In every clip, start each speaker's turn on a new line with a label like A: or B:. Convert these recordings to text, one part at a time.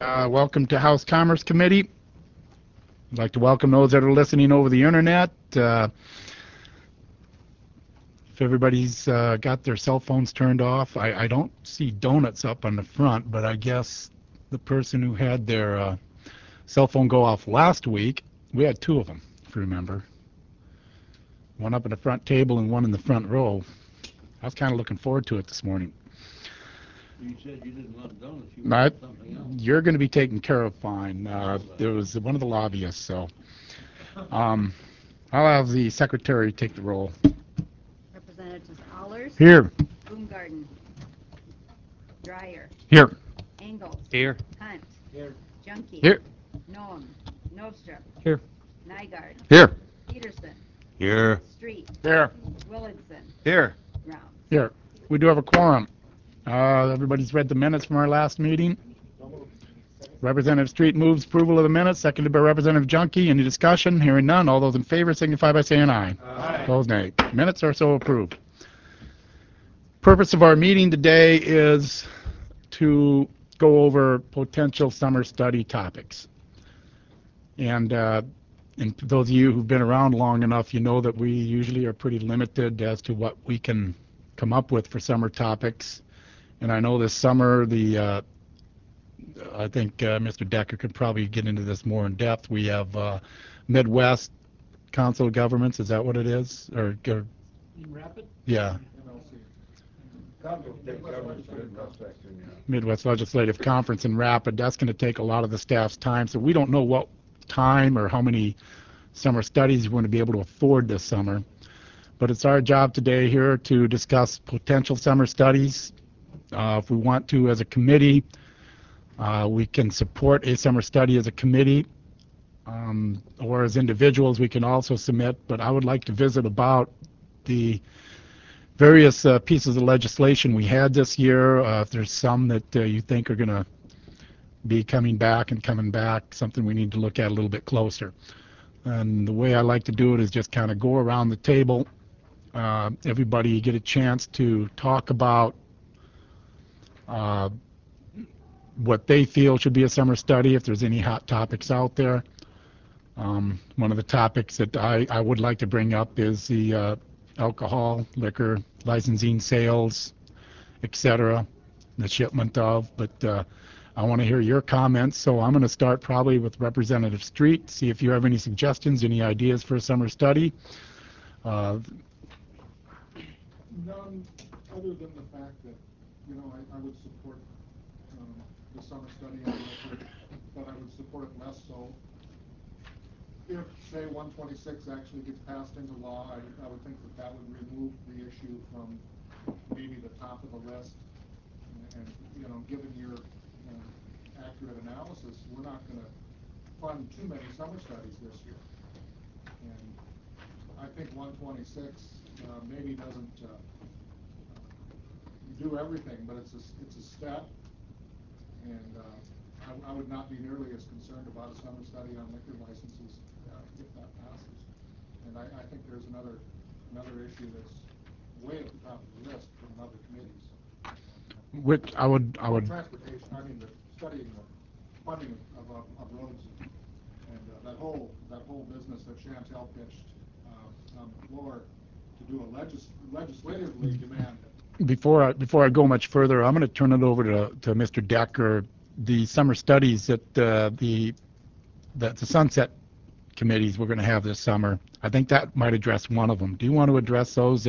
A: Welcome to House Commerce Committee. I'd like to welcome those that are listening over the internet. If everybody's got their cell phones turned off, I don't see donuts up on the front, but I guess the person who had their cell phone go off last week, we had two of them, if you remember. One up at the front table and one in the front row. I was kind of looking forward to it this morning.
B: You said you didn't want donuts. You wanted something else.
A: You're going to be taken care of fine. There was one of the lobbyists, so I'll have the secretary take the roll.
C: Representatives Allers.
A: Here.
C: Bloomgarden. Dreyer.
A: Here.
C: Engels.
D: Here.
C: Hunt.
B: Here.
C: Junkie.
A: Here.
C: Noam. Novstrup.
D: Here.
C: Nygaard.
A: Here.
C: Peterson.
D: Here.
C: Street.
A: Here.
C: Willardson.
D: Here.
C: Rounds.
A: Here. We do have a quorum. Everybody's read the minutes from our last meeting. Representative Street moves approval of the minutes, seconded by Representative Junkie. Any discussion? Hearing none. All those in favor signify by saying aye.
B: Aye.
A: Opposed, nay. Minutes are so approved. Purpose of our meeting today is to go over potential summer study topics. And those of you who've been around long enough, you know that we usually are pretty limited as to what we can come up with for summer topics. And I know this summer, I think Mr. Decker could probably get into this more in depth. We have Midwest Council of Governments. Is that what it is? Or
B: Rapid?
A: yeah. Midwest Legislative Conference in Rapid. That's going to take a lot of the staff's time. So we don't know what time or how many summer studies we're going to be able to afford this summer. But it's our job today here to discuss potential summer studies. If we want to, as a committee, we can support a summer study as a committee, or as individuals we can also submit. But I would like to visit about the various pieces of legislation we had this year. If there's some that you think are going to be coming back, something we need to look at a little bit closer. And the way I like to do it is just kind of go around the table. Everybody get a chance to talk about what they feel should be a summer study, if there's any hot topics out there. One of the topics that I would like to bring up is the alcohol, liquor, licensing, sales, etc., the shipment of. But I want to hear your comments, so I'm going to start probably with Representative Street, see if you have any suggestions, any ideas for a summer study.
E: None other than the fact that, I would support the summer study on record, but I would support it less so if, say, 126 actually gets passed into law. I would think that would remove the issue from maybe the top of the list. And given your accurate analysis, we're not going to fund too many summer studies this year. And I think 126 maybe doesn't do everything, but it's a step. And I would not be nearly as concerned about a summer study on liquor licenses if that passes. And I think there's another issue that's way at the top of the list from other committees.
A: Which I would
E: transportation. I mean, studying the funding of roads and that whole business that Chantel pitched on the floor to do a legislatively demand.
A: Before I go much further, I'm going to turn it over to Mr. Decker. The summer studies that the Sunset committees we're going to have this summer, I think that might address one of them. Do you want to address those?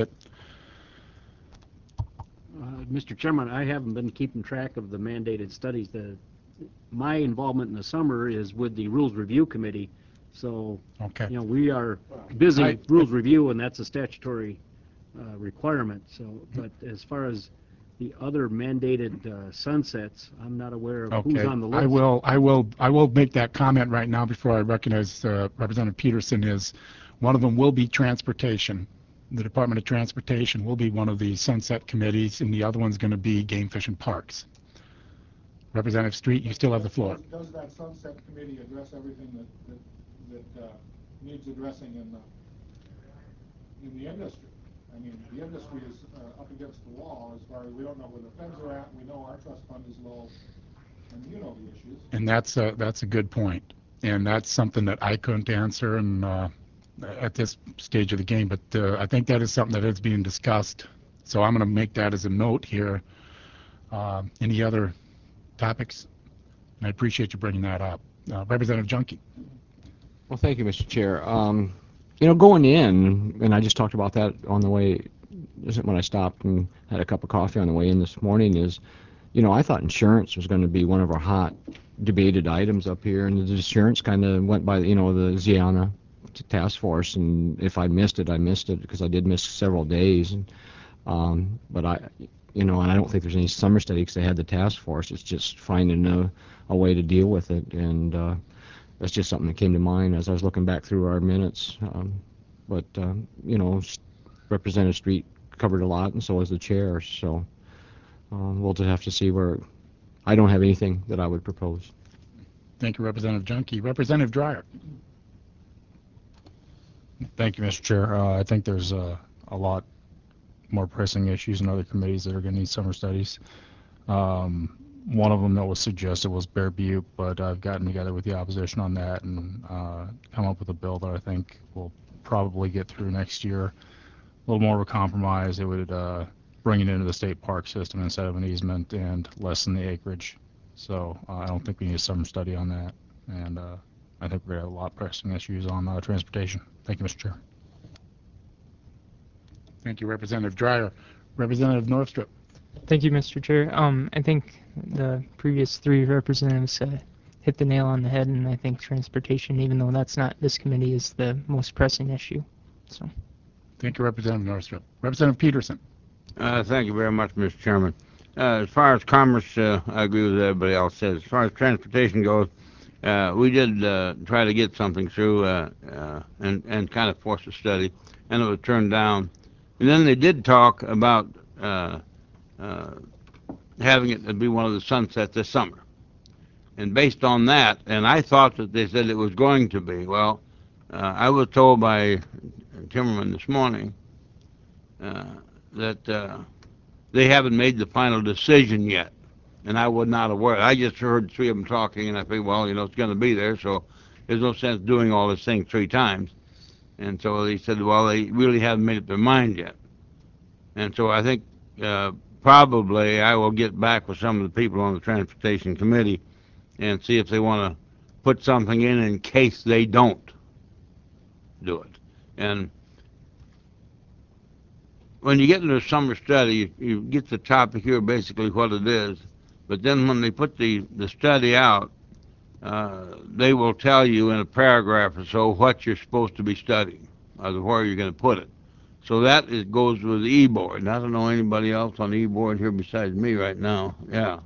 D: Mr. Chairman, I haven't been keeping track of the mandated studies. My involvement in the summer is with the Rules Review Committee, so
A: okay.
D: We are busy Rules Review, and that's a statutory requirement. So, but as far as the other mandated sunsets, I'm not aware of who's on the list.
A: I will make that comment right now before I recognize Representative Peterson. Is one of them will be transportation. The Department of Transportation will be one of the sunset committees, and the other one's going to be Game Fish and Parks. Representative Street, you still have the floor.
E: Does that sunset committee address everything that needs addressing in the industry? I mean, the industry is up against the wall as far as we don't know where the feds are at. We know our trust fund is low. and you know the issues.
A: And that's a good point, and that's something that I couldn't answer and at this stage of the game. But I think that is something that is being discussed. So I'm going to make that as a note here. Any other topics? And I appreciate you bringing that up, Representative Junkie.
F: Well, thank you, Mr. Chair. Going in, and I just talked about that on the way, when I stopped and had a cup of coffee on the way in this morning, is, I thought insurance was going to be one of our hot debated items up here, and the insurance kind of went by, the Ziana task force, and if I missed it, I missed it, because I did miss several days. And, but and I don't think there's any summer study because they had the task force. It's just finding a way to deal with it, and that's just something that came to mind as I was looking back through our minutes. But Representative Street covered a lot, and so was the chair. So we'll just have to see where. I don't have anything that I would propose.
A: Thank you, Representative Junkie. Representative Dreyer.
G: Thank you, Mr. Chair. I think there's a lot more pressing issues in other committees that are going to need summer studies. One of them that was suggested was Bear Butte, but I've gotten together with the opposition on that and come up with a bill that I think will probably get through next year. A little more of a compromise. It would bring it into the state park system instead of an easement and lessen the acreage. So I don't think we need a summer study on that. And I think we're going to have a lot of pressing issues on transportation. Thank you, Mr. Chair.
A: Thank you, Representative Dreyer. Representative Northstrip.
H: Thank you, Mr. Chair. I think the previous three representatives hit the nail on the head, and I think transportation, even though that's not this committee, is the most pressing issue. So.
A: Thank you, Representative Northstrip. Representative Peterson.
B: Thank you very much, Mr. Chairman. As far as commerce, I agree with everybody else says. As far as transportation goes, we did try to get something through and kind of force a study, and it was turned down. And then they did talk about having it be one of the sunsets this summer. And based on that, and I thought that they said it was going to be. Well, I was told by Timmerman this morning that they haven't made the final decision yet. And I was not aware. I just heard three of them talking, and I figured, well, it's going to be there, so there's no sense doing all this thing three times. And so they said, well, they really haven't made up their mind yet. And so I think probably I will get back with some of the people on the Transportation Committee and see if they want to put something in case they don't do it. And when you get into a summer study, you get the topic here, basically what it is. But then when they put the study out, they will tell you in a paragraph or so what you're supposed to be studying, or where you're going to put it. So that goes with the e-board. And I don't know anybody else on the e-board here besides me right now. Yeah,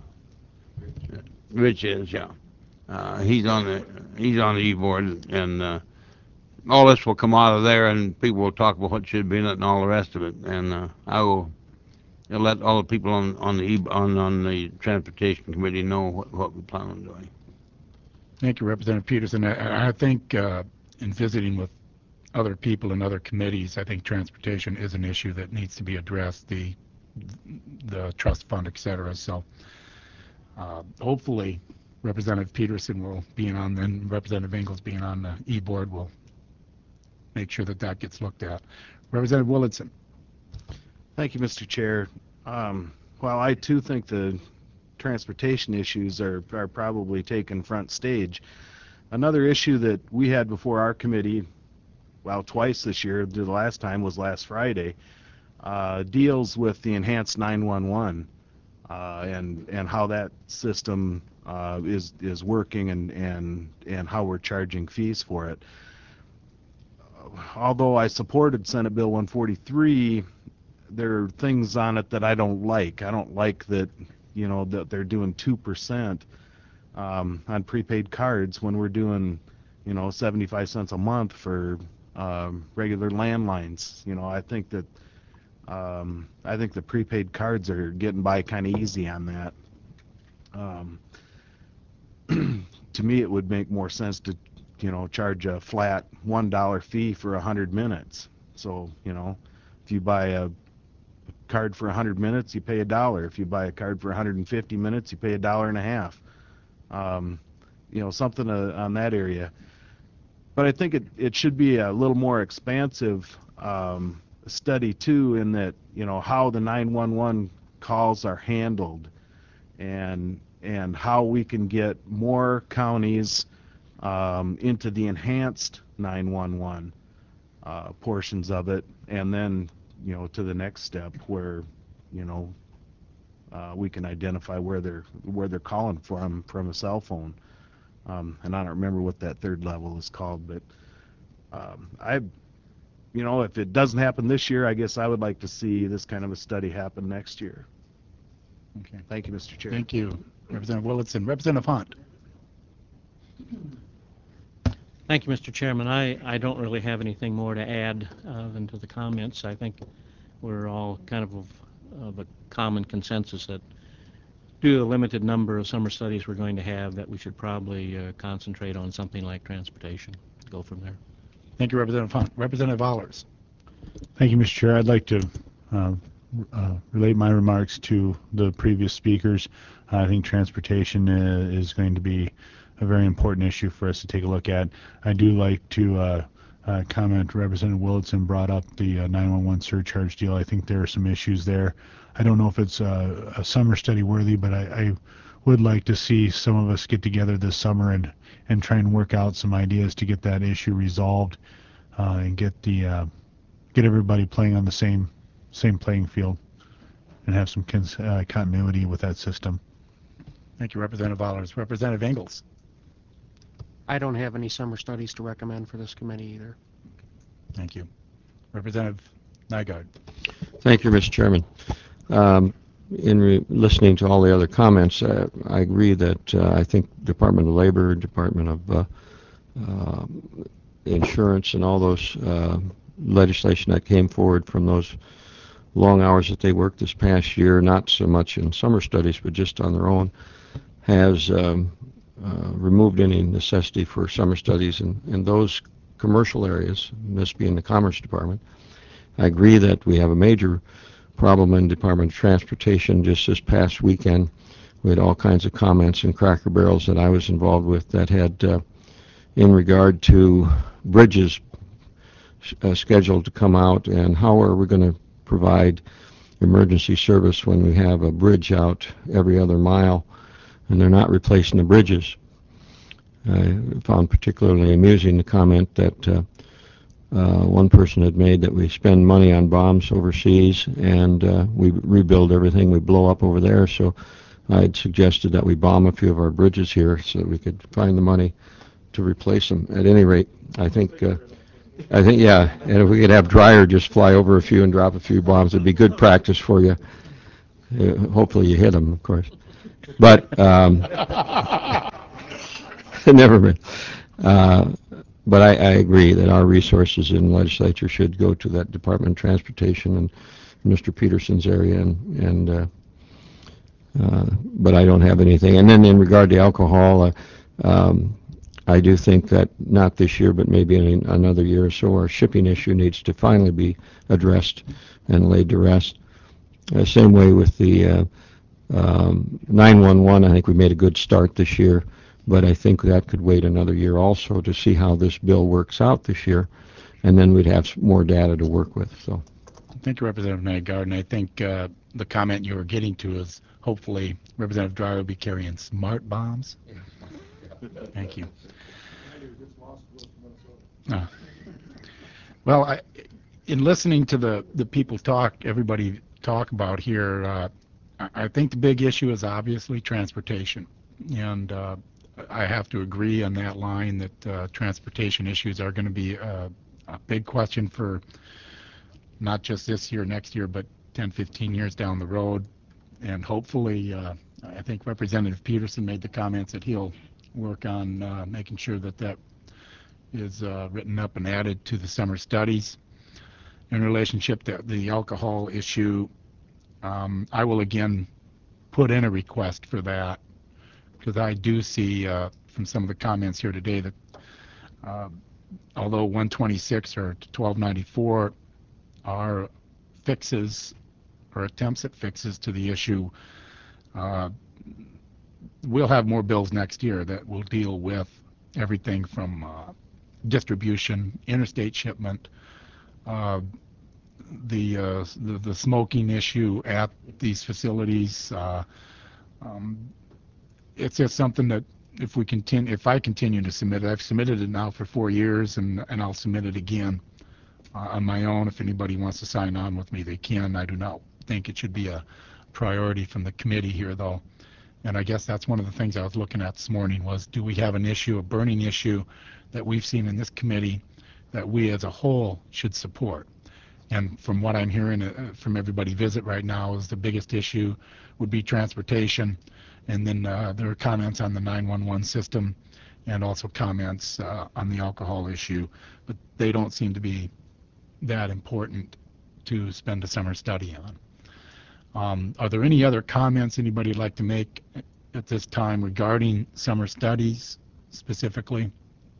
B: Rich is, yeah. He's on the e-board, and all this will come out of there, and people will talk about what should be in it and all the rest of it. And I will let all the people on the Transportation Committee know what we plan on doing.
A: Thank you, Representative Peterson. I think in visiting with other people in other committees, I think transportation is an issue that needs to be addressed, the trust fund, et cetera. So hopefully Representative Peterson will be on, and Representative Ingles being on the e-board will make sure that gets looked at. Representative Willardson.
I: Thank you, Mr. Chair. While I too think the transportation issues are probably taking front stage, another issue that we had before our committee, well, twice this year, the last time was last Friday, deals with the enhanced 911 and how that system is working and how we're charging fees for it. Although I supported Senate Bill 143, there are things on it that I don't like. I don't like that, that they're doing 2% on prepaid cards when we're doing, 75 cents a month for regular landlines. I think that the prepaid cards are getting by kind of easy on that. To me, it would make more sense to, charge a flat $1 fee for 100 minutes. So, if you buy a card for 100 minutes, you pay $1. If you buy a card for 150 minutes, you pay $1.50. Something on that area. But I think it should be a little more expansive study too, in that how the 911 calls are handled, and how we can get more counties into the enhanced 911 portions of it, and then to the next step where we can identify where they're calling from a cell phone. And I don't remember what that third level is called, but if it doesn't happen this year, I guess I would like to see this kind of a study happen next year.
A: Okay.
I: Thank you, Mr. Chair.
A: Thank you, Representative Willitson. Representative Hunt.
J: Thank you, Mr. Chairman. I don't really have anything more to add than to the comments. I think we're all kind of a common consensus that due to the limited number of summer studies we're going to have, that we should probably concentrate on something like transportation. Go from there.
A: Thank you, Representative Hunt. Representative Allers.
K: Thank you, Mr. Chair. I'd like to relate my remarks to the previous speakers. I think transportation is going to be a very important issue for us to take a look at. I do like to comment, Representative Willitson brought up the 911 surcharge deal. I think there are some issues there. I don't know if it's a summer study worthy, but I would like to see some of us get together this summer and try and work out some ideas to get that issue resolved and get everybody playing on the same playing field and have some continuity with that system.
A: Thank you, Representative Allers. Representative Engels.
L: I don't have any summer studies to recommend for this committee either.
A: Thank you. Representative Nygaard.
F: Thank you, Mr. Chairman. In listening to all the other comments, I agree that I think Department of Labor, Department of Insurance, and all those legislation that came forward from those long hours that they worked this past year, not so much in summer studies, but just on their own, has removed any necessity for summer studies in those commercial areas, this being the Commerce Department. I agree that we have a major problem in Department of Transportation. Just this past weekend, we had all kinds of comments in Cracker Barrels that I was involved with that had, in regard to bridges scheduled to come out, and how are we going to provide emergency service when we have a bridge out every other mile and they're not replacing the bridges. I found particularly amusing the comment that one person had made, that we spend money on bombs overseas and we rebuild everything we blow up over there. So I had suggested that we bomb a few of our bridges here so that we could find the money to replace them. At any rate, I think, yeah, and if we could have Dreyer just fly over a few and drop a few bombs, it'd be good practice for you. Hopefully you hit them, of course. But never mind. But I agree that our resources in the legislature should go to that Department of Transportation and Mr. Peterson's area, but I don't have anything. And then in regard to alcohol, I do think that not this year, but maybe in another year or so, our shipping issue needs to finally be addressed and laid to rest. Same way with the 911, I think we made a good start this year, but I think that could wait another year also to see how this bill works out this year, and then we'd have more data to work with. So,
A: thank you, Representative Nygaard. And I think the comment you were getting to is hopefully Representative Dreyer will be carrying smart bombs. Thank you. Well, in listening to the people talk, everybody talk about here, I think the big issue is obviously transportation, and I have to agree on that line that transportation issues are going to be a big question for not just this year, next year, but 10, 15 years down the road. And hopefully, I think Representative Peterson made the comments that he'll work on making sure that that is written up and added to the summer studies. In relationship to the alcohol issue, I will again put in a request for that, because I do see from some of the comments here today that although 126 or 1294 are fixes or attempts at fixes to the issue, we'll have more bills next year that will deal with everything from distribution, interstate shipment, the smoking issue at these facilities. It's just something that if I continue to submit it, I've submitted it now for 4 years, and I'll submit it again on my own. If anybody wants to sign on with me, they can. I do not think it should be a priority from the committee here, though. And I guess that's one of the things I was looking at this morning was, do we have an issue, a burning issue that we've seen in this committee that we as a whole should support? And from what I'm hearing from everybody visit right now is the biggest issue would be transportation. And then there are comments on the 911 system and also comments on the alcohol issue. But they don't seem to be that important to spend a summer study on. Are there any other comments anybody would like to make at this time regarding summer studies specifically?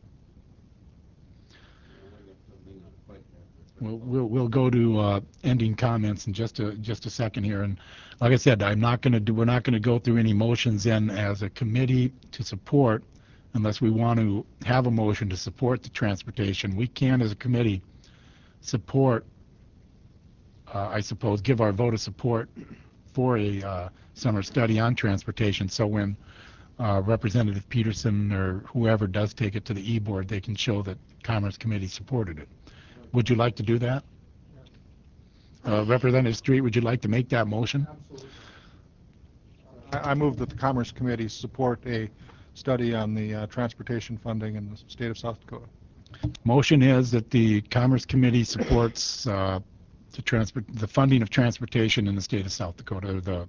A: We'll go to ending comments in just a second here. And like I said, we're not going to go through any motions then as a committee to support, unless we want to have a motion to support the transportation. We can, as a committee, support. I suppose, give our vote of support for a summer study on transportation. So when Representative Peterson or whoever does take it to the E-Board, they can show that Commerce Committee supported it. Would you like to do that? Representative Street, would you like to make that motion?
E: Absolutely. I move that the Commerce Committee support a study on the transportation funding in the state of South Dakota.
A: Motion is that the Commerce Committee supports the funding of transportation in the state of South Dakota,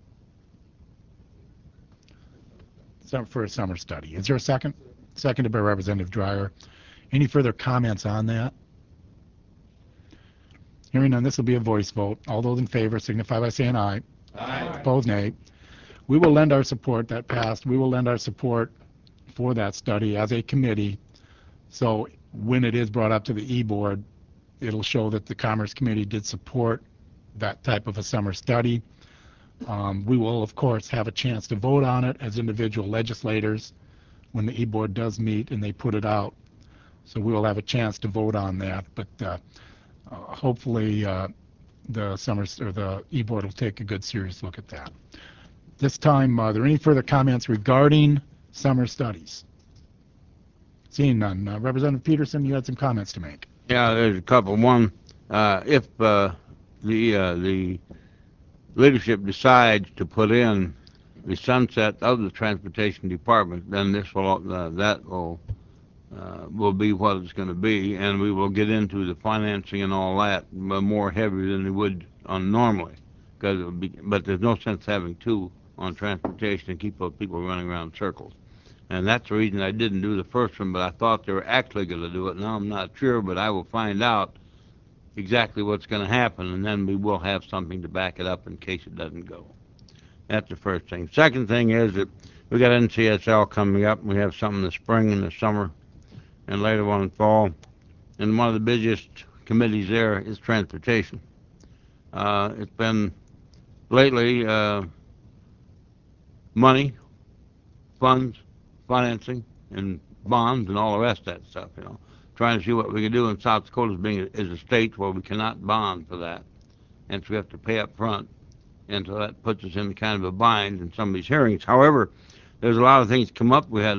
A: for a summer study. Is there a second? Seconded by Representative Dreyer. Any further comments on that? Hearing none, this will be a voice vote. All those in favor signify by saying aye. Aye. Opposed, nay. We will lend our support. That passed. We will lend our support for that study as a committee. So when it is brought up to the E-Board, it'll show that the Commerce Committee did support that type of a summer study. We will, of course, have a chance to vote on it as individual legislators when the E-Board does meet and they put it out. So we will have a chance to vote on that. But hopefully the E-Board will take a good, serious look at that. This time, are there any further comments regarding summer studies? Seeing none. Representative Peterson, you had some comments to make.
B: Yeah, there's a couple. One, if the leadership decides to put in the sunset of the transportation department, then this will be what it's going to be, and we will get into the financing and all that more heavy than we would on normally, but there's no sense having two on transportation and keep those people running around in circles. And that's the reason I didn't do the first one, but I thought they were actually going to do it. Now I'm not sure, but I will find out exactly what's going to happen, and then we will have something to back it up in case it doesn't go. That's the first thing. Second thing is that we got NCSL coming up, and we have something in the spring and the summer and later on in fall. And one of the busiest committees there is transportation. It's been lately money, funds, financing, and bonds, and all the rest of that stuff, trying to see what we can do in South Dakota is a state where we cannot bond for that. And so we have to pay up front. And so that puts us in kind of a bind in some of these hearings. However, there's a lot of things come up. We had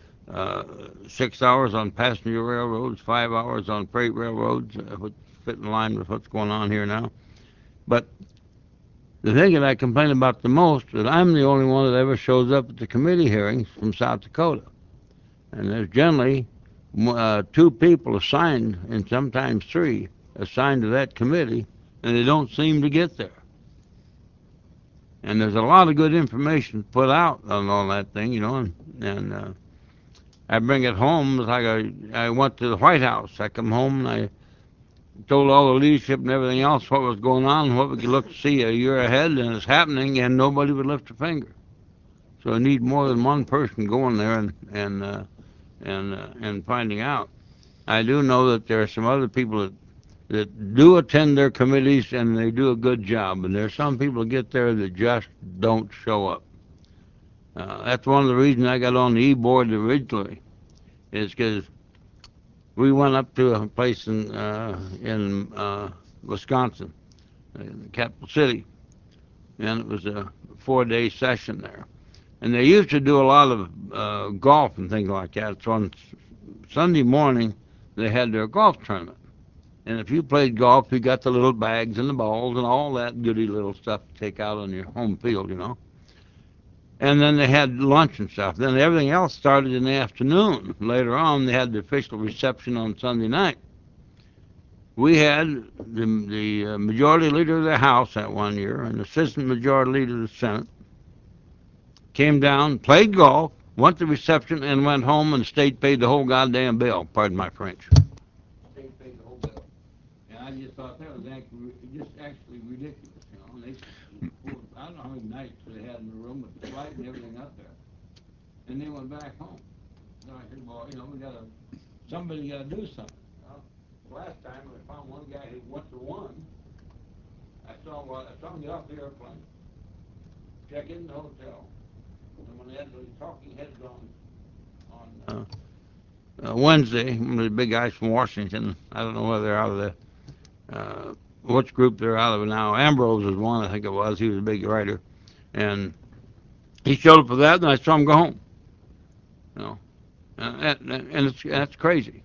B: 6 hours on passenger railroads, 5 hours on freight railroads, which fit in line with what's going on here now. But the thing that I complain about the most is I'm the only one that ever shows up at the committee hearings from South Dakota. And there's generally 2 people assigned, and sometimes 3, assigned to that committee, and they don't seem to get there. And there's a lot of good information put out on all that thing, and I bring it home. It's like I went to the White House. I come home and I told all the leadership and everything else what was going on, what we could look to see a year ahead, and it's happening, and nobody would lift a finger. So I need more than one person going there and finding out. I do know that there are some other people that that do attend their committees and they do a good job. And there's some people that get there that just don't show up. That's one of the reasons I got on the E-board originally, is because we went up to a place in Wisconsin, the capital city, and it was a 4-day session there. And they used to do a lot of golf and things like that. So on Sunday morning, they had their golf tournament. And if you played golf, you got the little bags and the balls and all that goody little stuff to take out on your home field, you know. And then they had lunch and stuff. Then everything else started in the afternoon. Later on, they had the official reception on Sunday night. We had the majority leader of the House that one year and the assistant majority leader of the Senate came down, played golf, went to reception, and went home, and the state paid the whole goddamn bill. Pardon my French. The state paid the whole bill. And I just thought that was actually ridiculous, you know. And they, I don't know how many nights they had in the room with the light and everything up there. And they went back home. So I said, well, you know, somebody got to do something. Well, last time I found one guy who went to one. I saw him get off the airplane, check in the hotel, and when they had the talking heads on Wednesday, one of the big guys from Washington, I don't know whether they're out of the which group they're out of now. Ambrose was one, I think it was. He was a big writer, and he showed up for that, and I saw him go home. You know, and that's crazy.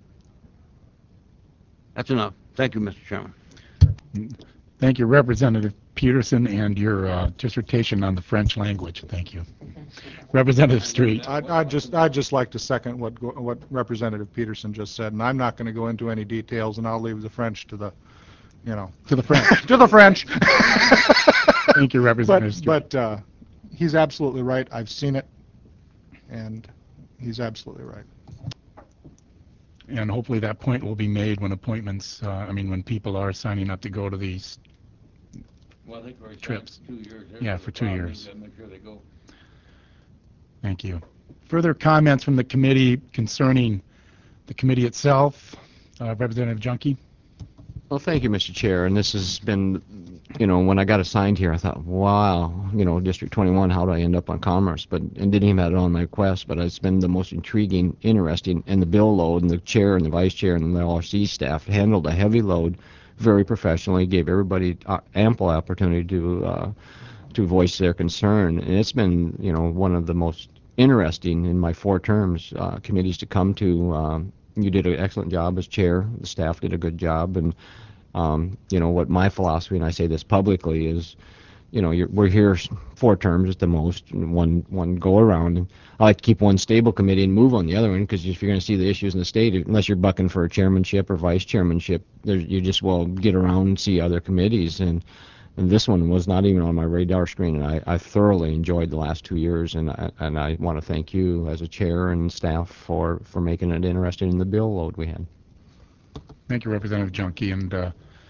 B: That's enough. Thank you, Mr. Chairman.
A: Thank you, Representative Peterson, and your dissertation on the French language. Thank you. Representative Street.
E: I'd just like to second what Representative Peterson just said, and I'm not going to go into any details, and I'll leave the French to the, you know.
A: To the French.
E: To the French.
A: Thank you, Representative Street.
E: But he's absolutely right. I've seen it, and he's absolutely right.
A: And hopefully that point will be made when appointments, when people are signing up to go to these trips.
B: 2 years.
A: Yeah, for 2 years.
B: Make sure they go.
A: Thank you. Further comments from the committee concerning the committee itself? Representative Junkie?
F: Well, thank you, Mr. Chair. And this has been, when I got assigned here, I thought, wow, District 21, how did I end up on Commerce? And didn't even have it on my quest, but it's been the most intriguing, interesting, and the bill load, and the chair and the vice chair and the LRC staff handled a heavy load very professionally, gave everybody ample opportunity to voice their concern. And it's been, one of the most interesting in my 4 terms committees to come to. You did an excellent job as chair. The staff did a good job. And, what my philosophy, and I say this publicly, is, we're here 4 terms at the most, one go around. And I like to keep one stable committee and move on the other one, because if you're going to see the issues in the state, unless you're bucking for a chairmanship or vice chairmanship, you just will get around and see other committees. And this one was not even on my radar screen, and I thoroughly enjoyed the last 2 years, and I want to thank you as a chair and staff for making it interesting in the bill load we had.
A: Thank you, Representative Junkie, and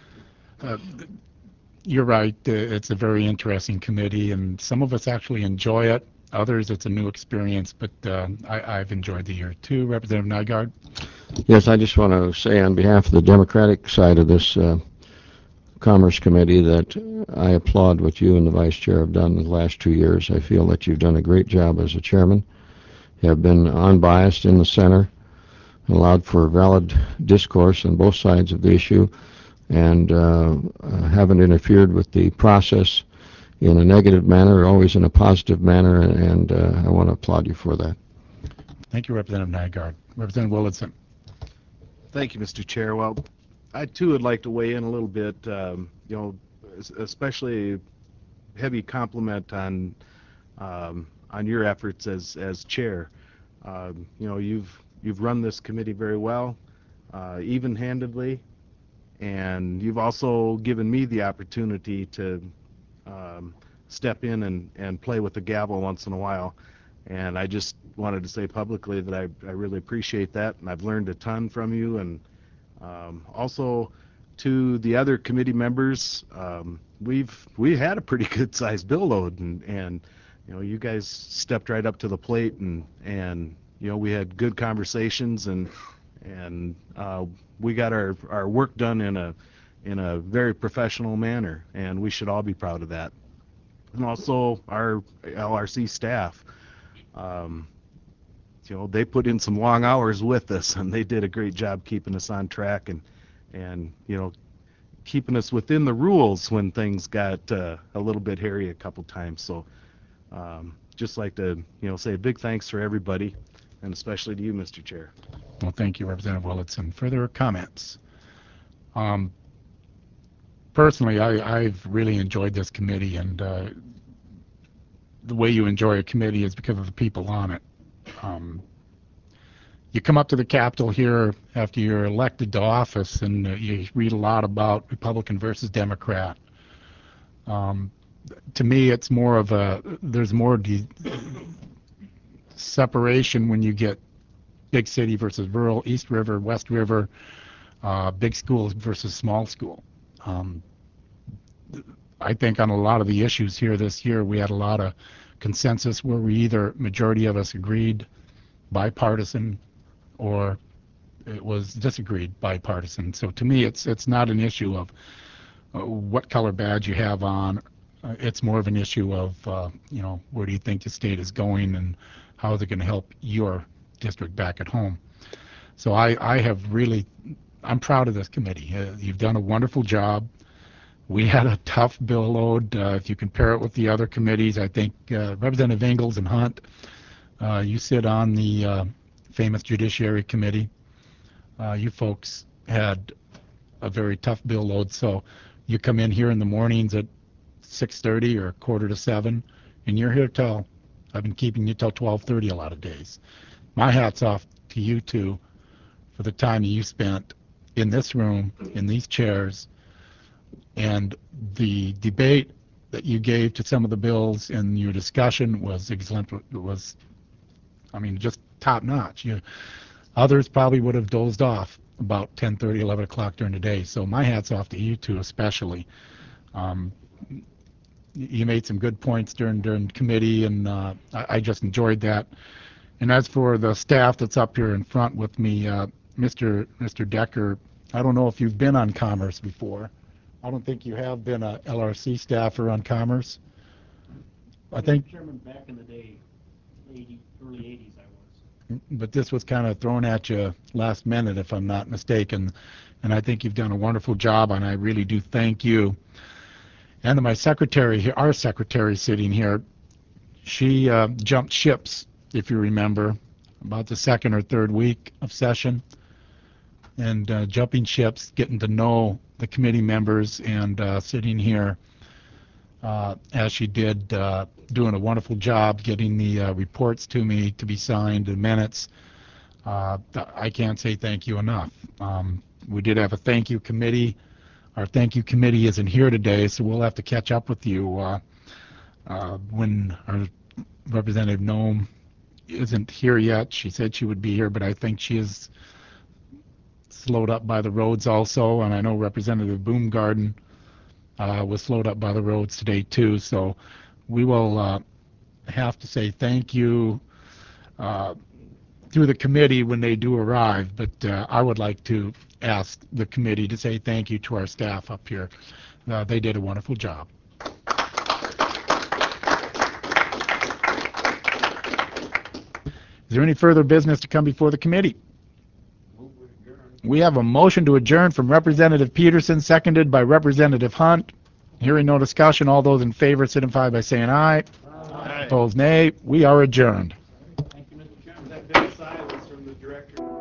A: you're right. It's a very interesting committee, and some of us actually enjoy it. Others, it's a new experience, but I've enjoyed the year too. Representative Nygaard?
M: Yes, I just want to say on behalf of the Democratic side of this Commerce Committee that I applaud what you and the Vice Chair have done in the last 2 years. I feel that you've done a great job as a chairman, have been unbiased in the center, allowed for valid discourse on both sides of the issue, and haven't interfered with the process in a negative manner, always in a positive manner, and I want to applaud you for that.
A: Thank you, Representative Nygaard. Representative Willardson.
I: Thank you, Mr. Chair. Well, I too would like to weigh in a little bit, especially heavy compliment on your efforts as chair. You've run this committee very well, even-handedly, and you've also given me the opportunity to step in and play with the gavel once in a while. And I just wanted to say publicly that I really appreciate that, and I've learned a ton from you. And also to the other committee members, we had a pretty good sized bill load, and you guys stepped right up to the plate, and we had good conversations, and and we got our work done in a very professional manner, and we should all be proud of that. And also our LRC staff. They put in some long hours with us, and they did a great job keeping us on track and keeping us within the rules when things got a little bit hairy a couple times. So just like to say a big thanks for everybody, and especially to you, Mr. Chair.
A: Well, thank you, Representative Willitson. Further comments? Personally, I've really enjoyed this committee, and the way you enjoy a committee is because of the people on it. You come up to the Capitol here after you're elected to office, and you read a lot about Republican versus Democrat. To me, it's more of there's more separation when you get big city versus rural, East River, West River, big schools versus small school. I think on a lot of the issues here this year, we had a lot of consensus where we either majority of us agreed bipartisan or it was disagreed bipartisan. So to me, it's not an issue of what color badge you have on. It's more of an issue of where do you think the state is going and how is it going to help your district back at home. So I'm proud of this committee. You've done a wonderful job. We had a tough bill load. If you compare it with the other committees, I think Representative Ingalls and Hunt, you sit on the famous Judiciary Committee. You folks had a very tough bill load, so you come in here in the mornings at 6:30 or 6:45, and you're here till, I've been keeping you till 12:30 a lot of days. My hat's off to you two for the time that you spent in this room, in these chairs, and the debate that you gave to some of the bills and your discussion was exemplary. It was, just top notch. Others probably would have dozed off about 10:30, 11 o'clock during the day. So my hat's off to you two especially. You made some good points during committee, and I just enjoyed that. And as for the staff that's up here in front with me, Mr. Decker, I don't know if you've been on Commerce before. I don't think you have been a LRC staffer on Commerce. I think.
D: Chairman, back in the day, early 80s, I was.
A: But this was kind of thrown at you last minute, if I'm not mistaken. And I think you've done a wonderful job, and I really do thank you. And my secretary here, our secretary sitting here, she jumped ships, if you remember, about the second or third week of session. And jumping ships, getting to know the committee members, and sitting here as she did, doing a wonderful job getting the reports to me to be signed, the minutes. I can't say thank you enough. We did have a thank you committee. Our thank you committee isn't here today, so we'll have to catch up with you when our Representative Noem isn't here yet. She said she would be here, but I think she is slowed up by the roads also, and I know Representative Boomgarden was slowed up by the roads today too. So we will have to say thank you through the committee when they do arrive, but I would like to ask the committee to say thank you to our staff up here. They did a wonderful job. Is there any further business to come before the committee? We have a motion to adjourn from Representative Peterson, seconded by Representative Hunt. Hearing no discussion, all those in favor signify by saying aye. Aye. Opposed, nay. We are adjourned.
I: Thank you, Mr. Chairman. That big silence from the director.